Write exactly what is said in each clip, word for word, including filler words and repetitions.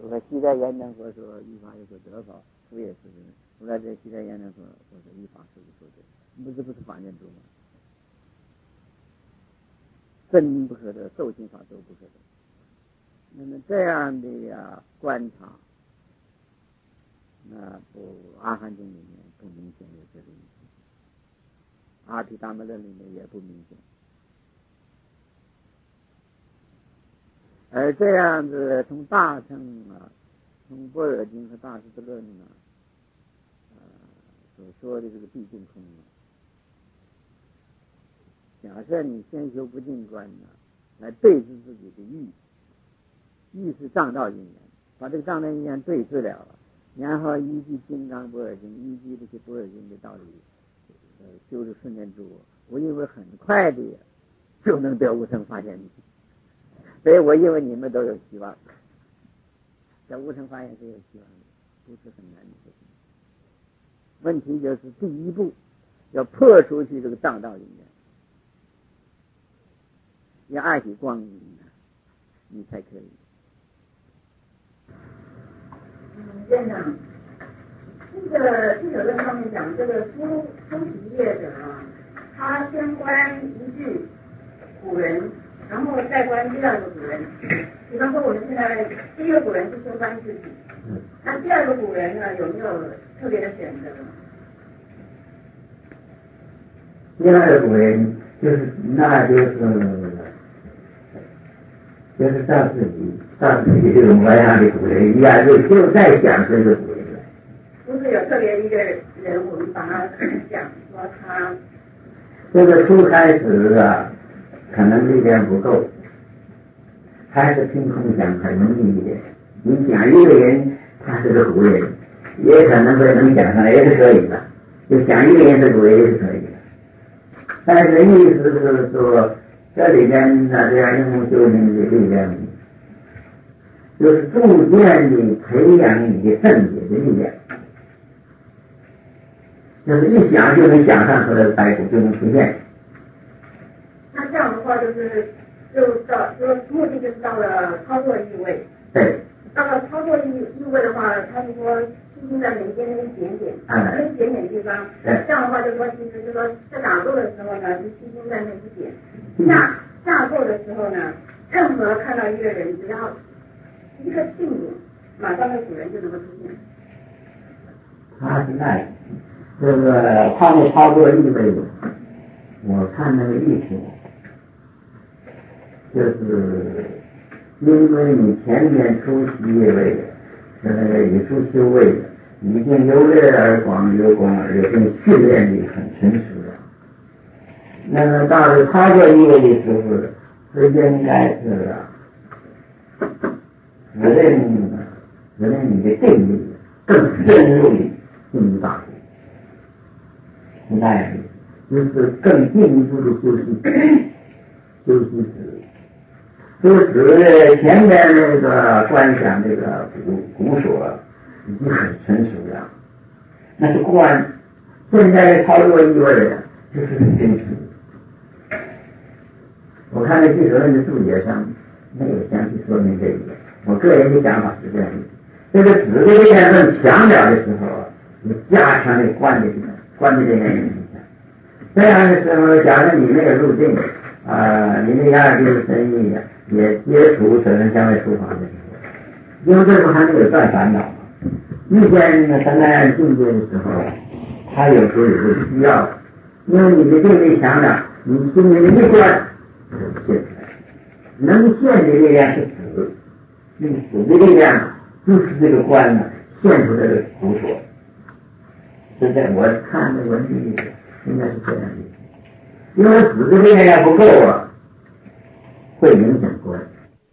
说西在言能佛说依法有所得法，不也是的？后来在西在言能佛说依法是无所得，不是不是法念住吗？真不可得，受心法都不可得。那么这样的呀观察，那不阿含经里面不明显有这个意思，阿毗达摩论里面也不明显。而这样子从大乘啊，从般若经和大势至论呢，呃，所说的这个毕竟空啊，假设你先修不净观呢，来对治自己的欲，欲是障道因缘，把这个障道因缘对治了了，然后依据金刚般若经，依据这些般若经的道理，呃，修持顺念住我，我认为很快的就能得无生发现。所以我认为你们都有希望，在无生发现是有希望的，不是很难的事情。问题就是第一步要破出去这个障道因缘，要爱起光明，你才可以。 嗯，院长，这个这个论上面讲，这个出出席业者啊，他先观一句古人，然后再观第二个古人。比方说我们现在第一个古人是先观自己，那第二个古人呢有没有特别的选择？ 第二个古人就是那就是就是照自己照自己这种模样的古人一样，就就在讲这个古人了。 不是有特别一个人，我们把他讲说他这个初开始啊，可能力量不够，还是凭空想很容易一点。你讲一个人他是个古人，也可能会能讲上来，也是可以的。就讲一个人是古人也是可以的。但是意思是说，这里边呢，这样用修行的力量，就是逐渐的培养你的正解的力量，就是一想就能想象出来的白骨就能出现。 那这样的话，就是就到就目的就是到了超过意味。 对。 到了超过意意味的话，他是说轻轻在眉间那一点点，那一点点地方。这样的话，就说其实就说在打坐的时候呢，是轻轻在那一点。下下坐的时候呢，任何看到一个人，只要一个定点，马上那古人就能够出现。 他是那样，这个他们操作意味的，我看那个意思，就是因为你前面出席意味的，呃，你出修位的，已经由略而广，由广而有，并训练的很成熟了。那么到了操作意味的时候，是应该是责任责任你的定力更深入的进入大学，是那样的，就是更进一步的修习修习止。就是前面那个观想这个古古所已经很成熟了，那是观。现在操作意味的就是很真实。我看那记者论的注解上没有详细说明这一点，我个人的想法是这样的：这个指的力量更强了的时候，你加强你观的这个观的这个影响。这样的时候，假如你那个入定啊、呃，你那个二定生意啊，也接触舍人相位出法的时候，因为这不还没有断烦恼吗？遇见那个三难境界的时候，他有时候有这个需要，因为你的定力强了，你心里的一观就现出来，能现的力量是死，那个死的力量就是这个观呢现出来的苦所。现在我看的文字应该是这样的，因为死的力量不够啊，会影响观。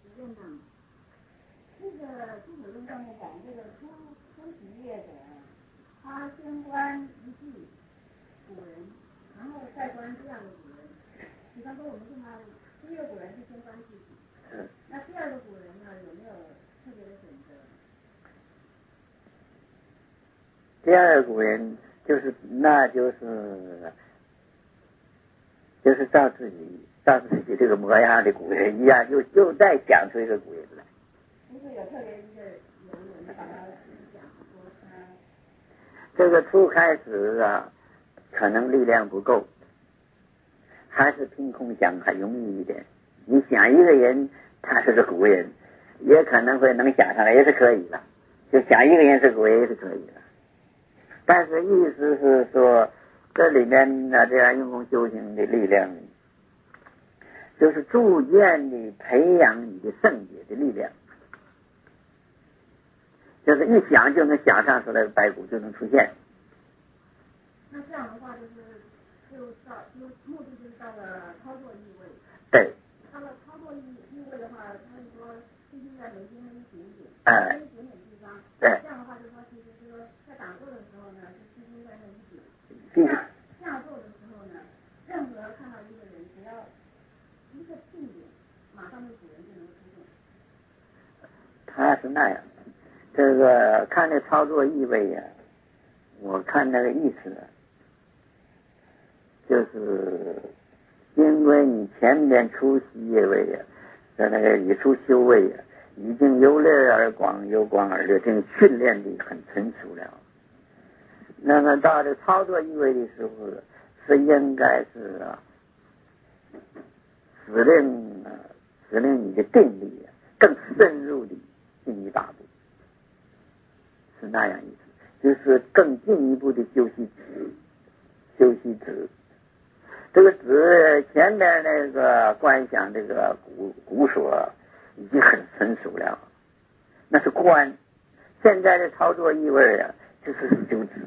他先观一句古人，然后再观第二个古人。比方说我们现在第一个古人是先观自己，那第二个古人呢有没有特别的选择？ 第二个古人就是那就是就是照自己照自己这个模样的古人一样，又又再讲出一个古人来。 不是有特别一个人这个初开始啊，可能力量不够，还是凭空想还容易一点。你想一个人他是个古人，也可能会能想上来，也是可以的。就想一个人是古人也是可以的。但是意思是说，这里面呢，这样用功修行的力量，就是逐渐的培养你的圣洁的力量，就是一想就能想象出来的白骨就能出现。 那这样的话，就是就到就目的就是到了操作意味。 对。 到了操作意意味的话，他是说必须在眉间那一点点， 哎， 那一点点地方。 对。 这样的话，就是说，其实是说在打坐的时候呢，是必须在那一点。 这样下坐的时候呢，任何看到一个人，只要一个定点，马上那主人就能出现。 他是那样，这个看这操作意味呀、啊，我看那个意思啊，就是因为你前边出息业位呀、啊，在那个语出修位呀、啊，已经由略而广，由广而略，这个训练的很成熟了。那么到这操作意味的时候，是应该是啊，使令啊，使令你的定力啊，更深入的进一大步，是那样意思，就是更进一步的修习止，修习止。这个止前边那个观想这个古古所已经很成熟了，那是观。现在的操作意味啊，就是修止。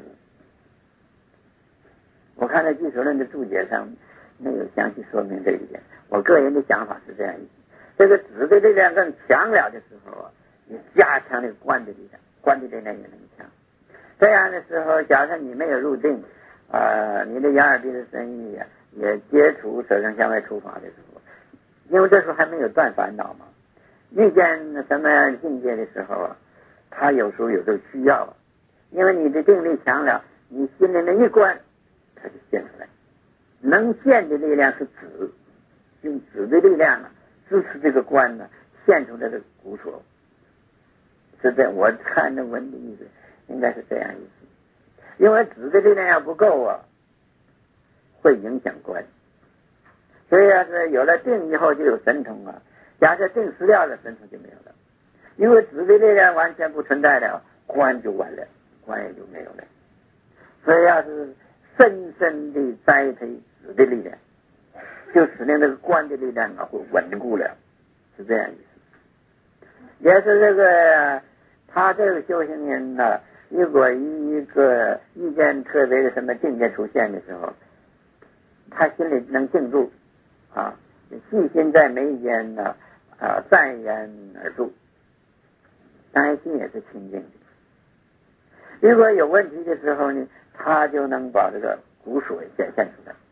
我看在《俱舍论》的注解上没有详细说明这一点，我个人的想法是这样意思：这个止的力量更强了的时候啊，你加强那个观的力量，观的力量也能强。这样的时候，假设你没有入定，呃，你的眼耳鼻的身意啊，也接触舍身向外出法的时候，因为这时候还没有断烦恼嘛，遇见什么样境界的时候啊，他有时候有这个需要啊，因为你的定力强了，你心里那一关，它就现出来。能现的力量是止，用止的力量啊，支持这个观呢，现出来的古所。是这，我看的文的意思应该是这样意思。因为止的力量要不够啊，会影响观。所以要是有了定以后就有神通啊，假设定失掉了，神通就没有了。因为止的力量完全不存在了，观就完了，观也就没有了。所以要是深深的栽培止的力量，就使令这个观的力量啊会稳固了，是这样意思。也是这个他这个修行人呢、啊，如果一个意见特别的什么境界出现的时候，他心里能静住啊，细心在眉间呢啊，淡然而住，当然心也是清净的。如果有问题的时候呢，他就能把这个古所显现出来，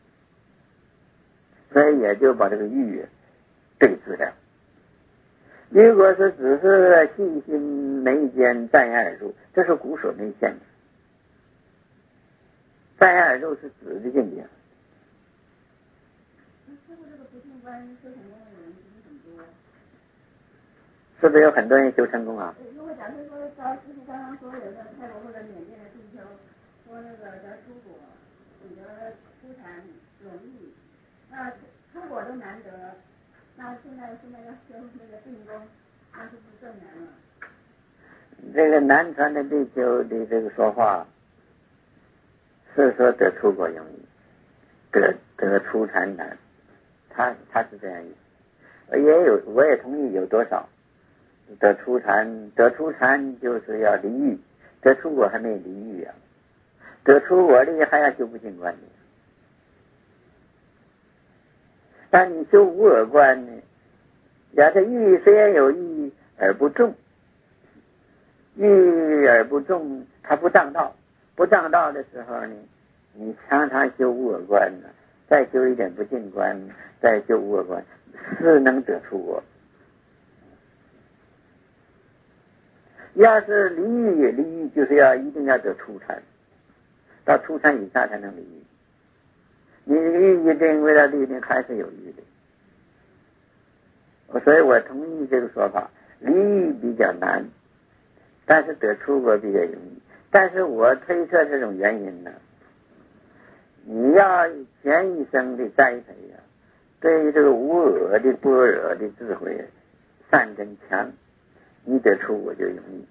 所以也就把这个欲对治了。如果是只是细心眉间淡然而入，这是古所没现的。淡然而入是止的境界。 师父这个不净观修成功的人其实很多。 是不是有很多人修成功啊？ 如果假设说照师父刚刚说有个泰国或者缅甸的地球，说那个得出果，你得出禅容易，那出果都难得，那现在现在要修那个定功，那是不是更难了？ 这个南传的地球的这个说话，是说得出果容易，得得出禅难，他他是这样意思。也有，我也同意有多少。得出禅，得出禅就是要离欲，得出果还没离欲啊，得出果的还要修不净观呢。但你修无我观呢，假设欲虽然有欲而不重，欲而不重，它不当道，不当道的时候呢，你常常修无我观呢，再修一点不净观，再修无我观，是能得出果。要是离欲，离欲就是要一定要得出禅，到出禅以下才能离欲。你欲一定为了离定还是有欲的，所以我同意这个说法。离欲比较难，但是得出果比较容易。 但是我推测这种原因呢，你要前一生的栽培呀、啊，对于这个无我的般若的智慧善根强，你得出我就容易，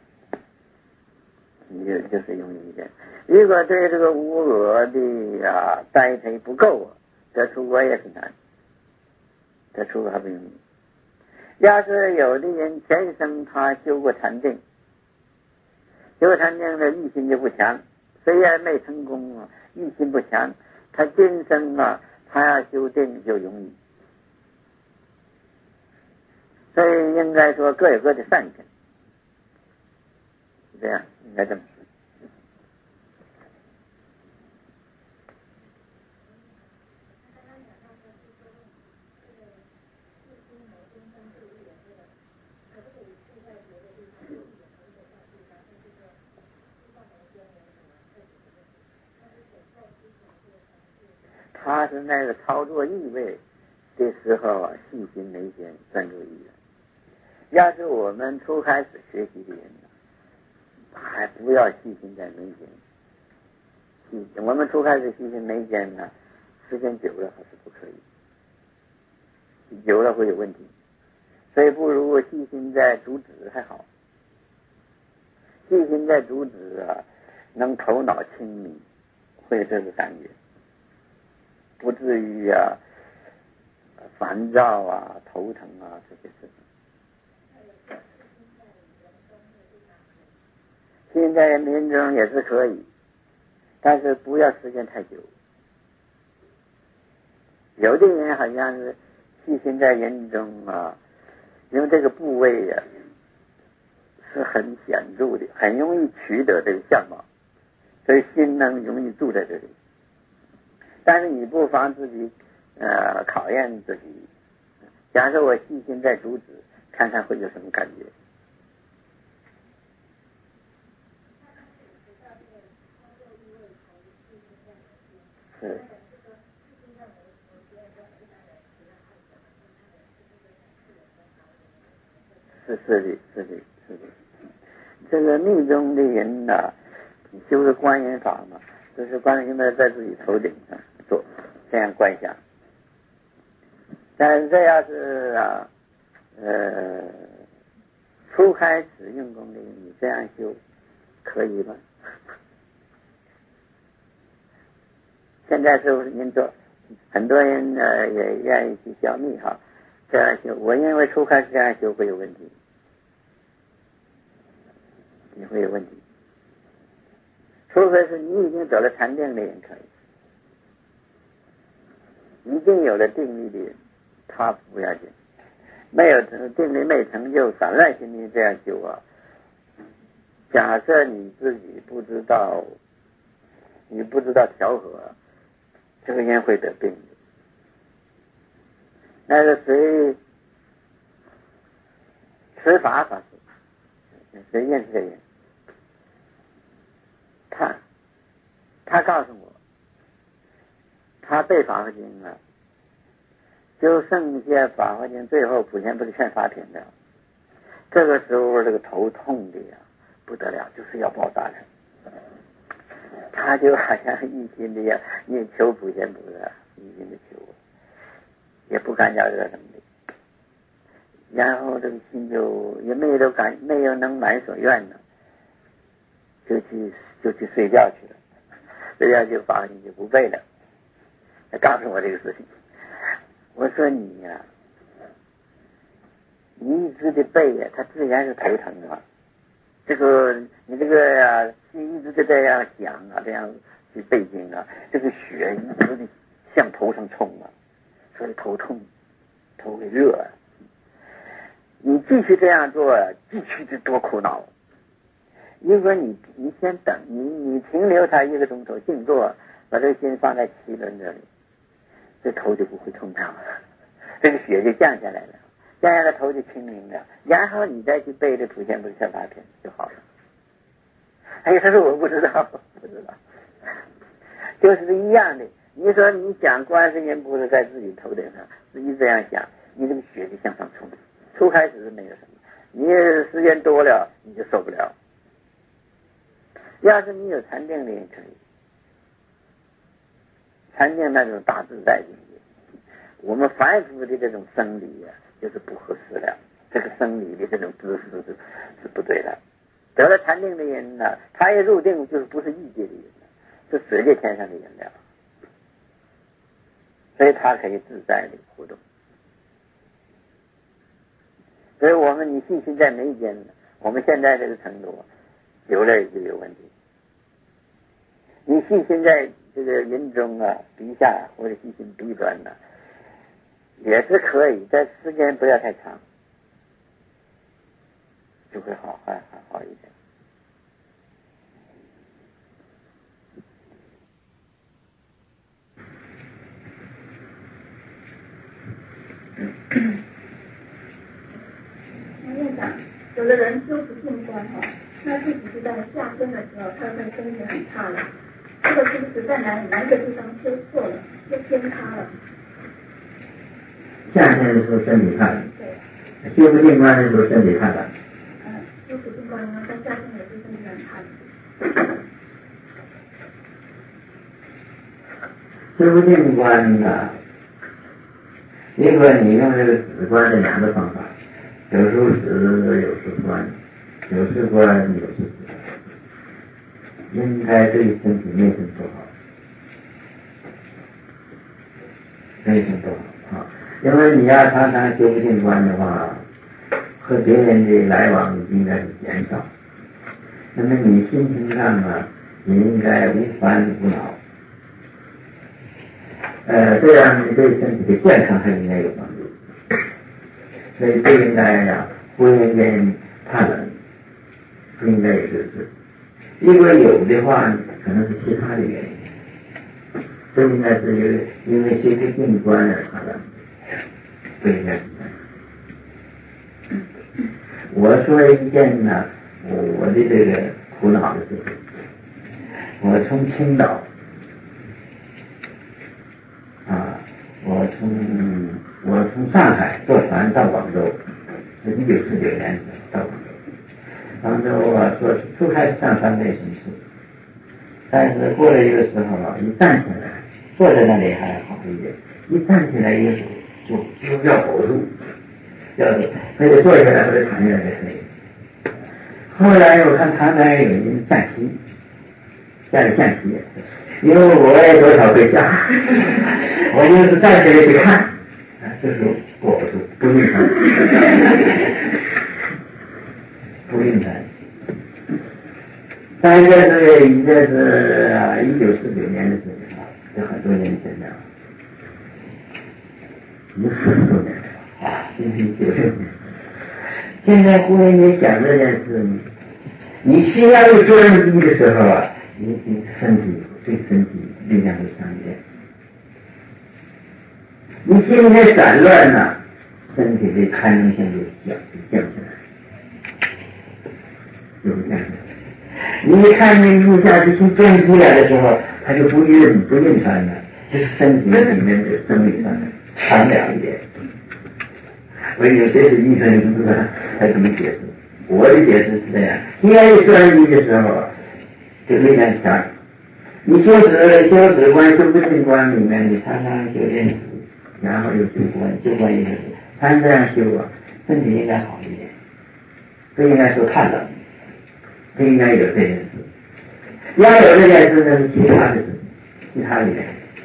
你就就是容易一点。如果对这个无我的啊栽培不够，得出我也是难，得出还不容易。要是有的人前一生他修过禅定，修过禅定的意心就不强，虽然没成功啊，意心不强，他今生啊他要修定就容易。所以应该说各有各的善根，是这样，应该这么说。他是那个操作意味的时候啊，细心眉间专注意了。要是我们初开始学习的人呢，还不要细心在眉间。细我们初开始细心眉间呢，时间久了还是不可以，久了会有问题。所以不如细心在主旨还好。细心在主旨啊，能头脑清明，会有这个感觉。不至于啊烦躁啊头疼啊这些事情。现在民众也是可以，但是不要时间太久。有的人好像是细心在人中啊，因为这个部位啊是很显著的，很容易取得这个相貌，所以心能容易住在这里。但是你不妨自己呃考验自己，假设我细心在主旨，看看会有什么感觉。是是是的，是的，是的。这个密宗的人呢、啊，修的观音法嘛，就是观音在在自己头顶上做这样观想。但是这要是啊呃初开始用功的人，你这样修可以吗？现在是不是您做很多人呢也愿意去消密哈，这样修，我认为初开始这样修会有问题，你会有问题。除非是你已经走了禅定的人可以，已经有了定力的人，他不要紧。没有定力没成就，散乱心力这样修啊。假设你自己不知道，你不知道调和，这个人会得病的。那个谁持法法师，谁认识这人？他他告诉我，他背法华经啊，就剩下法华经最后普贤不是劝法品了。这个时候这个头痛的呀不得了，就是要报答了。他就好像一心的呀，念求普贤菩萨，一心的求，也不敢要惹什么的。然后这个心就也没有感，没有能满所愿呢，就去就去睡觉去了。睡觉就法华经就不背了。他告诉我这个事情，我说你呀、啊，你一直的背呀，他自然是头疼啊。这个你这个呀、啊，心一直在这样想啊，这样去背经啊，这个血一直的向头上冲啊，所以头痛，头会热啊。你继续这样做，继续的多苦恼。如果你你先等，你你停留他一个钟头静坐，把这个心放在脐轮这里，这头就不会痛了，这个血就降下来了。这样的头就清明了，然后你再去背这普贤菩萨法品就好了。哎，他说我不知道，不知道，就是一样的。你说你想观世音菩萨在自己头顶上，自己这样想，你这个血就向上冲。初开始是没有什么，你时间多了你就受不了。 要是你有禅定的也可以，禅定那种大自在境界。我们凡夫的这种生理啊，就是不合适了。这个生理的这种姿势是是不对的。得了禅定的人呢，他一入定就是不是异界的人了，是十界天上的人了，所以他可以自在的活动。所以我们你信心在眉间呢，我们现在这个程度有了就有问题。你信心在这个人中啊、鼻下或者信心鼻端呢，也是可以，但时间不要太长，就会好还还好一点。 院长，有的人修不进关哈，那自己是在下身的时候，他会身体很差了。这个是不是在哪哪一个地方修错了，修偏差了？ 下身的时候身体差了，对，修不进关的时候身体差了。 嗯，修不进关呢，在下身也是身体很差的。 修不进关呢，如果你用这个止观的两个方法，有时候止，有时观，有时观，有时止，应该对身体内身不好，内身不好啊。因为你要常常修不进关的话，和别人的来往应该是减少。那么你心情上啊，也应该无烦无恼。呃，这样你对身体的健康还应该有帮助。所以不应该呀，不应该怕冷，不应该有这个事。如果有的话，可能是其他的原因，不应该是因为因为修不进关而怕冷，不应该是这样。我说一件呢，我的这个苦恼的事情。我从青岛啊，我从我从上海坐船到广州，是一九四九年到广州。广州啊，坐初开始上船没什么事，但是过了一个时候啊，一站起来，坐在那里还好一点，一站起来一个时候就就要呕吐，要非得坐下来或者躺下来才可以。后来我看他那有一个象棋，下来象棋，因为我也多少会下，我就是站起来去看，啊，这时候不呕吐，不晕船，不晕船。但这是这是一九四九年的事情啊，这很多年前了，有四十多年了啊，今天九六年。现在忽然间讲这件事，你心要有作用力的时候啊，你你身体对身体力量会强一点。你心里面散乱呢，身体的堪能性就降降起来，就会降下来。你一看那一下子心变出来的时候，它就不晕不晕船了，就是身体里面的生理上的强两一点。我有些是医生不知道他怎么解释，我的解释是这样：你要有专一的时候，就力量强。你修止修止观修不进观里面，你常常修点止，然后又修观，修观一个止，常这样修啊，身体应该好一点，不应该说太冷。不应该有这件事，要有这件事那是其他的事，其他的原因。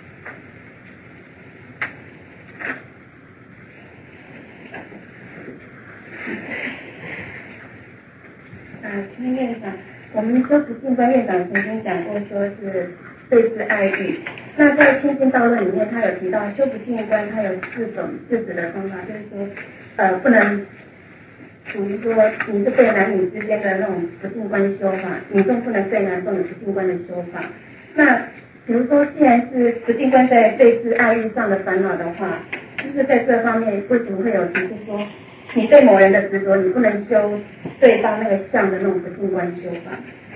啊，请问院长，我们修持进观院长曾经讲过，说是对治爱欲。那在《清净道论》里面，他有提到修不进观，他有四种制止的方法，就是说，呃，不能。属于说你是对男女之间的那种不净观修法，女众不能对男众有不净观的修法。那比如说，既然是不净观在对治爱欲上的烦恼的话，就是在这方面为什么会有提出说，你对某人的执着，你不能修对方那个相的那种不净观修法？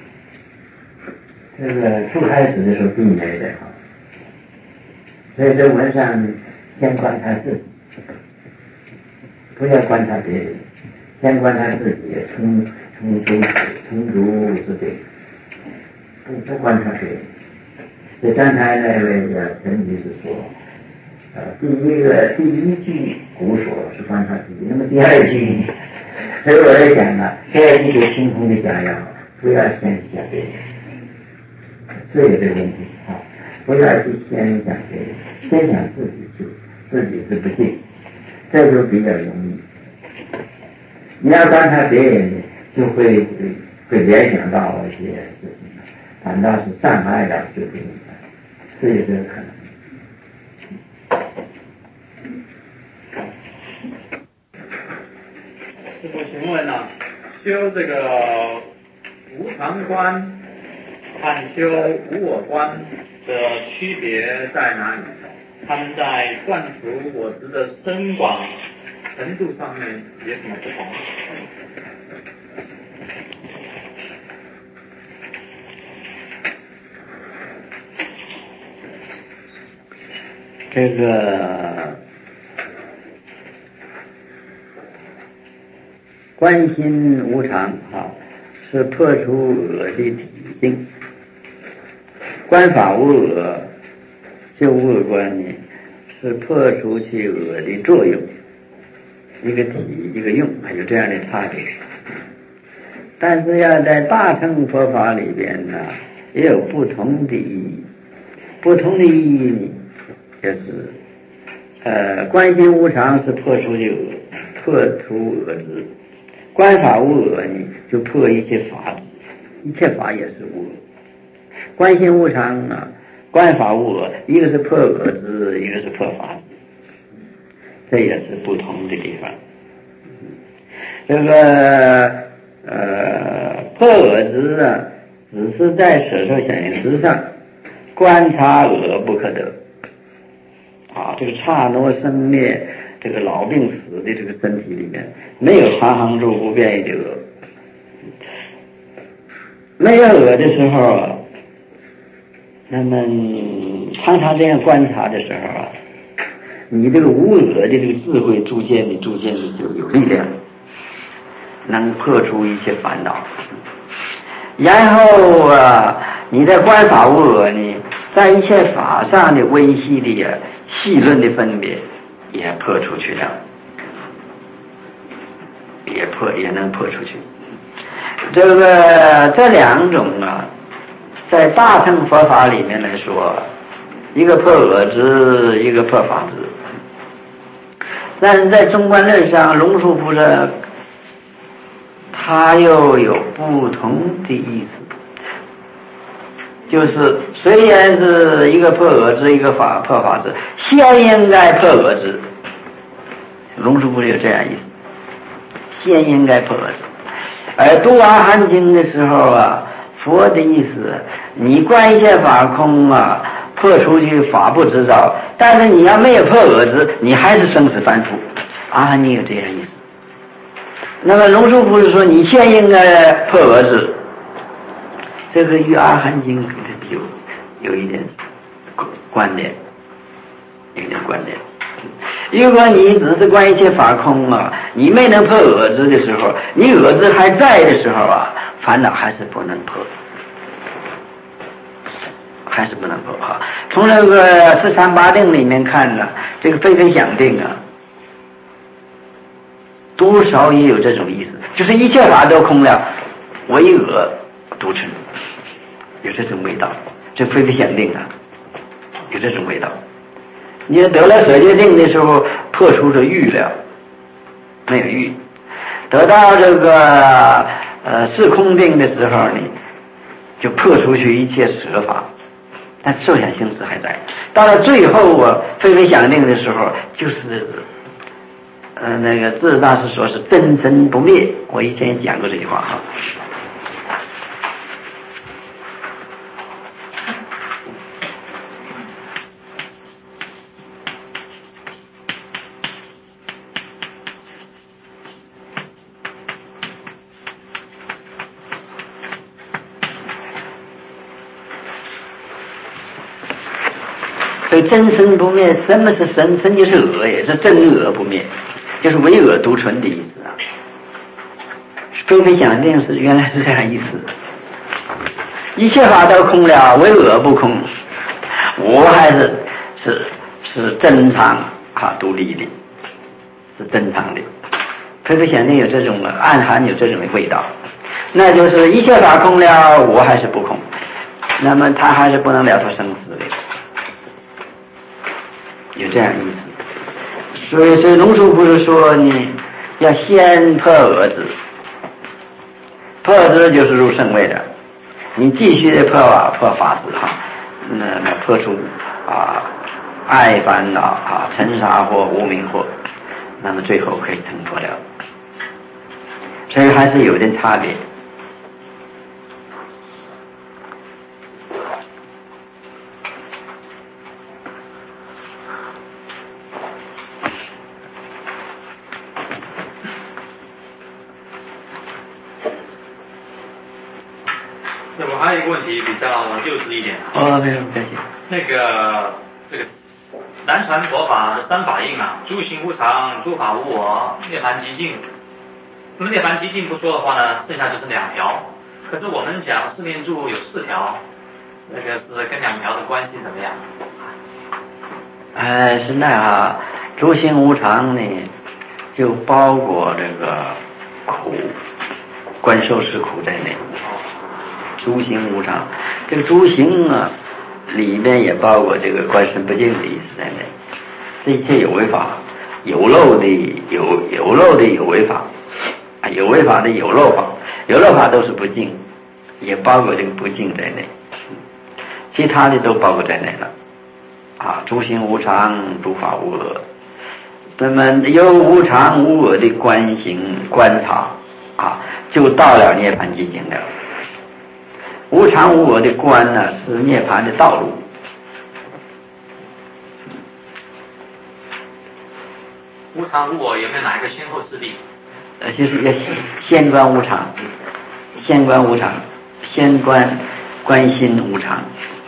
这个初开始的时候避免得好，所以在文上先观察自己，不要观察别人。先观察自己，充充足充足是对。 不不观察别人。所以刚才那位叫陈女士说，呃，第一个第一句古所是观察自己，那么第二句，所以我在讲啊，第二句就清空的讲要不要先想别人，这有这个问题啊，不要去先想别人，先想自己就自己是不对，这就比较容易。你要观察别人，就会会联想到一些事情，反倒是障碍了就不明白，这也是有可能。 师父，请问啊，修这个无常观和修无我观的区别在哪里？他们在断除我执的深广程度上面有什么不同？ 这个观心无常哈，是破除我的体性；观法无我，就无我观呢，是破除其我的作用。一个体一个用，还有这样的差别。但是要在大乘佛法里边呢，也有不同的意义。不同的意义呢，就是呃，观心无常是破除的我，破除我执；观法无我呢，就破一切法执，一切法也是无我。观心无常啊，观法无我，一个是破我执，一个是破法执。这也是不同的地方。这个呃破我执啊，只是在舍受想行识上观察我不可得啊，这个刹那生灭，这个老病死的这个身体里面，没有常行住不变异的我。没有我的时候啊，那么常常这样观察的时候啊，你这个无我的这个智慧逐渐的逐渐的就有力量，能破除一切烦恼。然后啊，你在观法无我呢，在一切法上的微细的啊细论的分别也破出去了，也破也能破出去。这个这两种啊，在大乘佛法里面来说，一个破我执，一个破法执。但是在中观论上，龙树菩萨他又有不同的意思，就是虽然是一个破我执，一个法破法执，先应该破我执。龙树菩萨有这样意思，先应该破我执。而读阿含经的时候啊，佛的意思，你观一切法空啊，破出去法不执照，但是你要没有破我执，你还是生死反复。阿含经有这样意思。那么龙树菩萨说，你先应该破我执，这个与阿含经有有一点关联，有一点关联。如果你只是观一切法空啊，你没能破我执的时候，你我执还在的时候啊，烦恼还是不能破，还是不能破哈。从那个四三八定里面看呢，这个非非想定啊，多少也有这种意思，就是一切法都空了，唯我独存，有这种味道。这非非想定啊，有这种味道。你得了舍戒定的时候，破除了欲了，没有欲；得到这个呃是空定的时候呢，就破除去一切舍法，但受想行识还在。到了最后啊，非非想定的时候，就是呃那个智大师说是真身不灭。我以前也讲过这句话哈。所以真身不灭，什么是身？身就是我，也是真我不灭，就是唯我独存的意思啊。非非想定是原来是这样意思。 一切法都空了，唯我不空，我还是是是正常啊，独立的，是正常的。特别显定有这种暗含有这种味道，那就是一切法空了，我还是不空，那么他还是不能了脱生死的，有这样意思。所以，所以龙树不是说你要先破我执，破执就是入圣位的，你继续的破啊破法执哈，那么破除啊爱烦恼啊尘沙或无明惑，那么最后可以成佛了。所以还是有点差别。 那么还有一个问题比较幼稚一点。 哦，没有，不客气。 那个这个南传佛法的三法印啊，诸行无常，诸法无我，涅槃寂静。那么涅槃寂静不说的话呢，剩下就是两条。可是我们讲四念住有四条，那个是跟两条的关系怎么样？ 哎，是那样啊，诸行无常呢，就包括这个苦，观受是苦在内。诸行无常，这个诸行啊，里面也包括这个观身不净的意思在内。这一切有为法，有漏的有有漏的有为法。有为法的有漏法，有漏法都是不净，也包括这个不净在内，其他的都包括在内了。啊，诸行无常，诸法无我。那么有无常无我的观行观察，啊，就到了涅槃寂静了。无常无我的观呢，是涅槃的道路。 无常无我有没有哪一个先后之地？ 呃，就是要先观无常，先观无常，先观观心无常。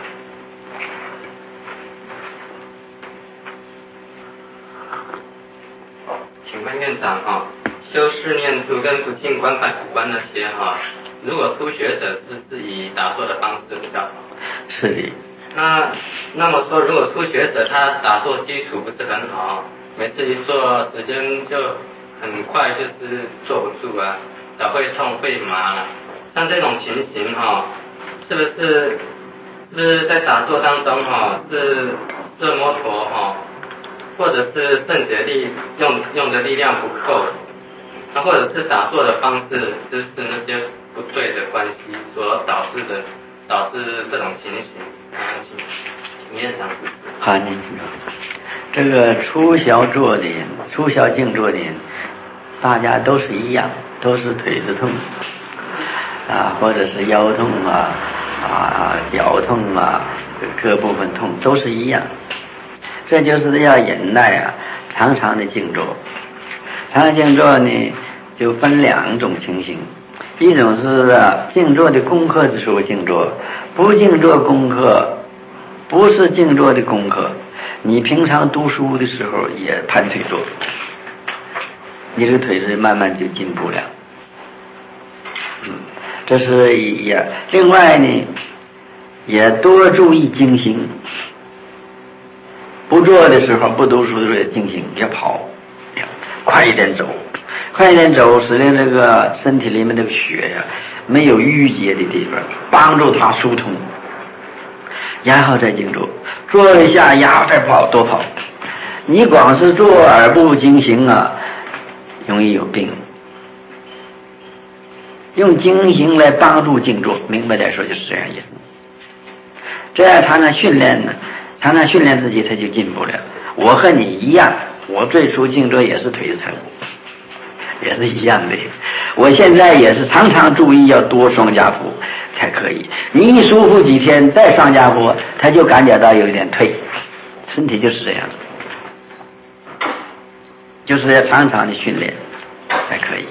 请问院长哈、哦，修四念住跟不净观反复观那些哈、哦，如果初学者是是以打坐的方式比较好。 是的。 那那么说，如果初学者他打坐基础不是很好，每次一做时间就很快就是坐不住啊，脚会痛会麻了。像这种情形哈、哦，是不是是不是在打坐当中哈、哦，是色摩陀哈、哦，或者是圣解力用用的力量不够，那或者是打坐的方式就是那些不对的关系所导致的导致这种情形啊，请请院长。 好，您这个初学坐的人，初学静坐的人，大家都是一样，都是腿子痛啊，或者是腰痛啊啊脚痛啊，各部分痛都是一样。这就是要忍耐啊，常常的静坐。常常静坐呢，就分两种情形，一种是啊静坐的功课的时候静坐，不静坐功课，不是静坐的功课，你平常读书的时候也盘腿坐，你这个腿是慢慢就进步了。嗯，这是也另外呢，也多注意经行。不做的时候，不读书的时候也静行，别跑，快一点走，快一点走，使得这个身体里面这个血呀、啊、没有淤结的地方，帮助它疏通，然后再静坐，坐一下，然后再跑，多跑。你光是坐而不经行啊，容易有病。用经行来帮助静坐，明白来说就是这样意思。这样常常训练呢。常常训练自己，他就进步了。我和你一样，我最初静坐也是腿子疼，也是一样的。我现在也是常常注意要多双夹蹼才可以。你一舒服几天，再双夹蹼，他就感觉到有一点退。身体就是这样子，就是要常常的训练才可以。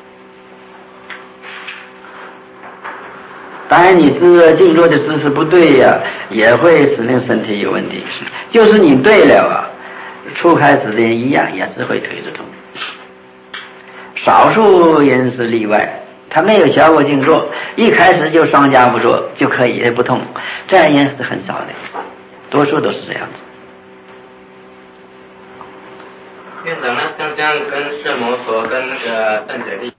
当然你这静坐的姿势不对呀、啊，也会使令身体有问题。就是你对了啊，初开始的人一样也是会腿子痛，少数人是例外， 他没有学过静坐，一开始就双家不坐就可以不痛，这样人是很少的，多数都是这样子。 院长，那像这样跟摄摩陀跟那个圣者利